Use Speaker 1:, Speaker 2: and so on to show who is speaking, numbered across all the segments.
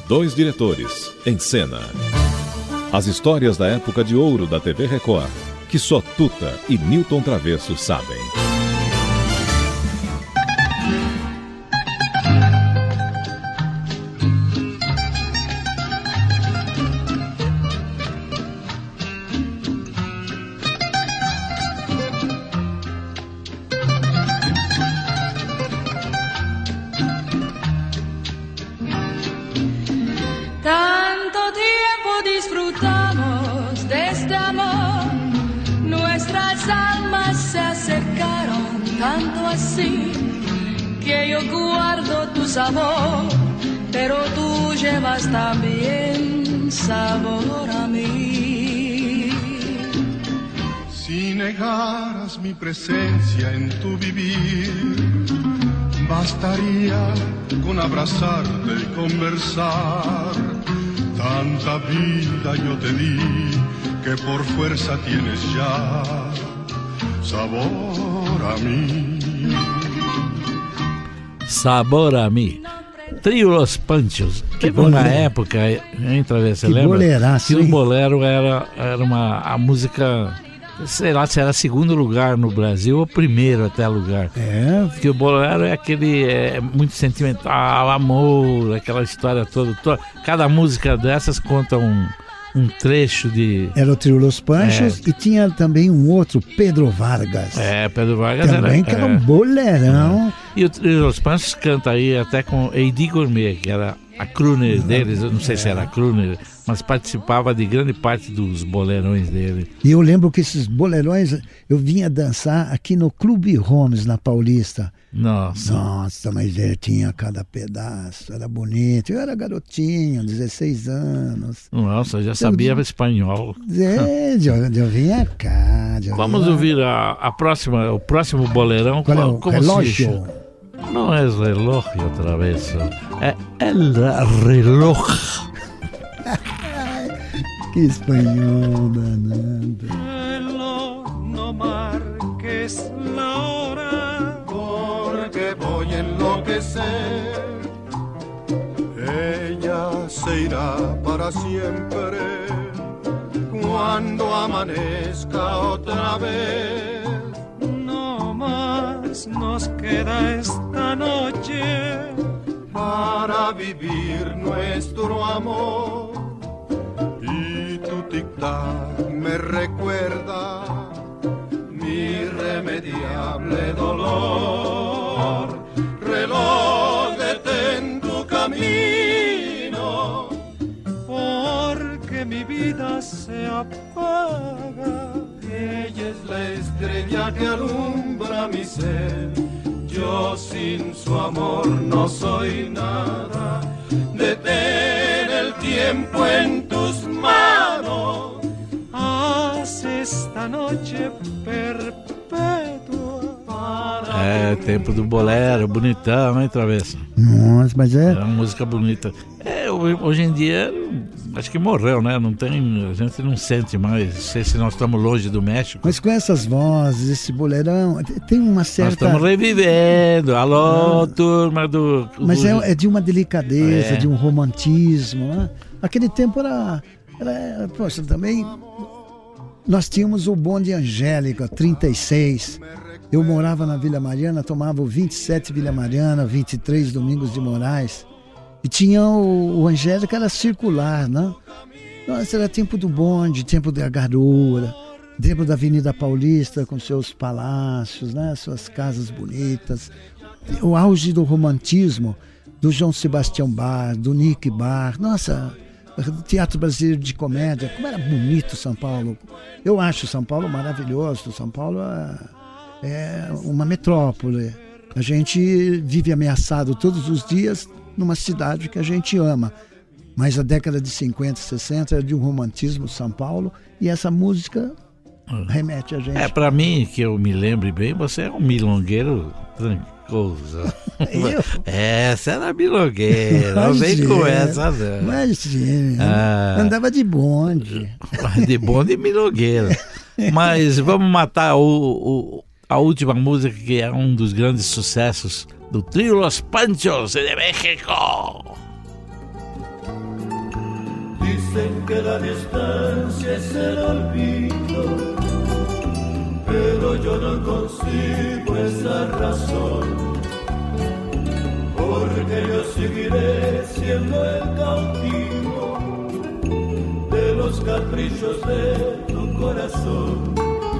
Speaker 1: Dois diretores, em cena. As histórias da época de ouro da TV Record, que só Tuta e Nilton Travesso sabem.
Speaker 2: Que yo guardo tu sabor, pero tú llevas también sabor a mí.
Speaker 3: Si negaras mi presencia en tu vivir, bastaría con abrazarte y conversar. Tanta vida yo te di que por fuerza tienes ya sabor a mí.
Speaker 4: Sabor a mim. Trio Los Panchos, que na época, hein, Travessa, lembra? Que o bolero era a música, sei lá se era segundo lugar no Brasil ou primeiro até lugar. Porque o bolero é aquele muito sentimental, amor, aquela história toda. Cada música dessas conta um trecho de...
Speaker 5: Era o Trio Los Panchos e tinha também um outro, Pedro Vargas.
Speaker 4: Pedro Vargas
Speaker 5: também, que era um bolerão.
Speaker 4: E o Trio Los Panchos canta aí até com Eddie Gourmet, que era a crooner deles, eu não sei se era a crooner, mas participava de grande parte dos bolerões dele. E
Speaker 5: eu lembro que esses bolerões, eu vinha dançar aqui no Clube Holmes, na Paulista. Nossa, mas tinha cada pedaço, era bonito. Eu era garotinho, 16 anos.
Speaker 4: Nossa, já sabia espanhol.
Speaker 5: Eu vinha cá.
Speaker 4: Vamos ouvir o próximo bolerão.
Speaker 5: Qual é o relógio?
Speaker 4: Não é relógio outra vez. É el reloj.
Speaker 5: Que espanhol danado.
Speaker 3: No marques la hora, porque voy a enloquecer. Ella se irá para siempre cuando amanezca otra vez. No más nos queda esta noche para vivir nuestro amor. Y tu tic-tac me recuerda mi irremediable dolor. Reloj, detén tu camino, porque mi vida se apaga. Ella es la estrella que alumbra mi ser. Yo sin su amor no soy nada. Detén el tiempo en tus manos. Haz esta noche perpetua.
Speaker 4: Tempo do bolero, bonitão, hein, Travessa?
Speaker 5: Nossa, mas
Speaker 4: uma música bonita. Hoje em dia, acho que morreu, né? A gente não sente mais. Não sei se nós estamos longe do México.
Speaker 5: Mas com essas vozes, esse boleirão, tem uma certa...
Speaker 4: Nós estamos revivendo. Alô, turma do...
Speaker 5: Mas é de uma delicadeza, de um romantismo, né? Aquele tempo era... Poxa, também... Nós tínhamos o bonde Angélica, 36. Eu morava na Vila Mariana, tomava o 27 Vila Mariana, 23 Domingos de Moraes. E tinha o Angélica, era circular, né? Nossa, era tempo do bonde, tempo da garoa, tempo da Avenida Paulista com seus palácios, né? Suas casas bonitas. O auge do romantismo, do João Sebastião Bach, do Nick Bar. Nossa, Teatro Brasileiro de Comédia. Como era bonito São Paulo. Eu acho São Paulo maravilhoso. São Paulo é uma metrópole. A gente vive ameaçado todos os dias numa cidade que a gente ama. Mas a década de 50, 60 era de um romantismo São Paulo, e essa música remete a gente.
Speaker 4: Pra mim, que eu me lembre bem, você é um milongueiro trancoso. Essa era milongueira, não vem com essa não.
Speaker 5: Imagina, andava de bonde.
Speaker 4: De bonde e milongueira. Mas vamos matar a última música, que é um dos grandes sucessos do Trio Los Panchos de México.
Speaker 3: que la distancia es el olvido, pero yo no consigo esa razón, porque yo seguiré siendo el cautivo de los caprichos de tu corazón.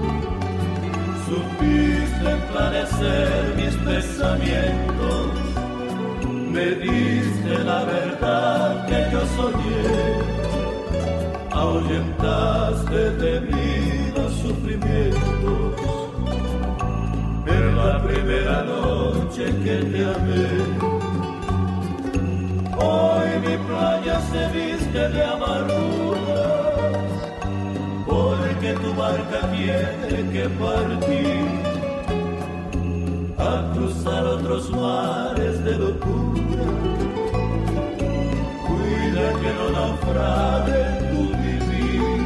Speaker 3: Supiste esclarecer mis pensamientos, me diste la verdad que yo soñé, ahuyentaste de mí los sufrimientos, en la primera noche que te amé. Hoy mi playa se viste de amargura, porque tu barca tiene que partir a cruzar otros mares de locura. Cuida que no naufrague tu vivir.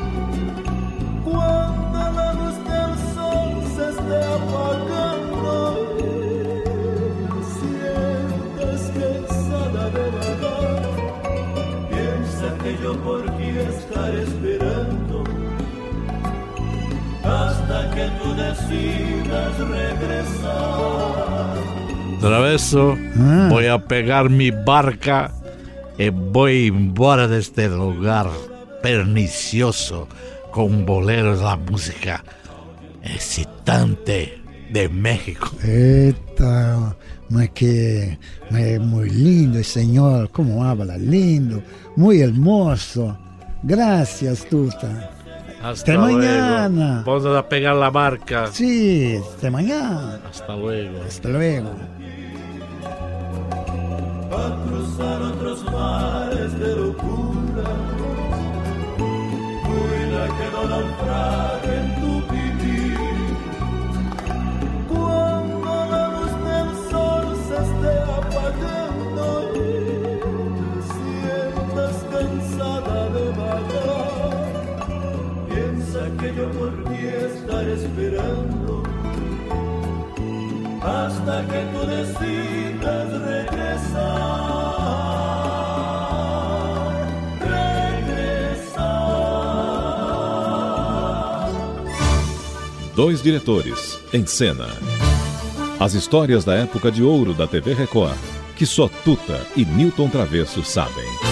Speaker 3: Cuando la luz del sol se esté apagando, sientas cansada de vagar, piensa que yo por ti estaré esperando hasta que tú decidas regresar.
Speaker 4: Travesso, voy a pegar mi barca y voy embora de este lugar pernicioso con boleros, la música excitante de México.
Speaker 5: Eita, mas é muito lindo, senhor, como habla, lindo, muito hermoso. Gracias, Tuta.
Speaker 4: Hasta
Speaker 5: mañana.
Speaker 4: Vamos a pegar la barca.
Speaker 5: Sí, hasta mañana.
Speaker 4: Hasta luego.
Speaker 5: Hasta luego.
Speaker 3: A cruzar otros mares de locura, cuida que no naufrague en tu vivir. Cuando la luz del sol se esté apagando, sientas cansada de vagar, piensa que yo por ti estaré esperando hasta que tú decidas regresar.
Speaker 1: Dois diretores em cena. As histórias da época de ouro da TV Record, que só Tuta e Nilton Travesso sabem.